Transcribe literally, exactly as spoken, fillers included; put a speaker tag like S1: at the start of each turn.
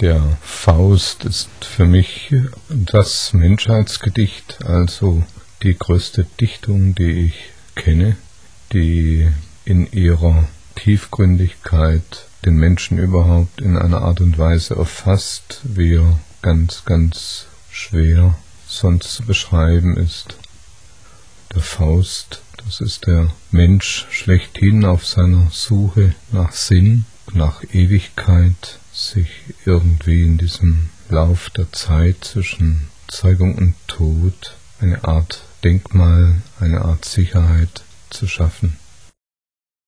S1: Der Faust ist für mich das Menschheitsgedicht, also die größte Dichtung, die ich kenne, die in ihrer Tiefgründigkeit den Menschen überhaupt in einer Art und Weise erfasst, wie er ganz, ganz schwer sonst zu beschreiben ist. Der Faust, das ist der Mensch schlechthin auf seiner Suche nach Sinn, nach Ewigkeit, sich irgendwie in diesem Lauf der Zeit zwischen Zeugung und Tod eine Art Denkmal, eine Art Sicherheit zu schaffen.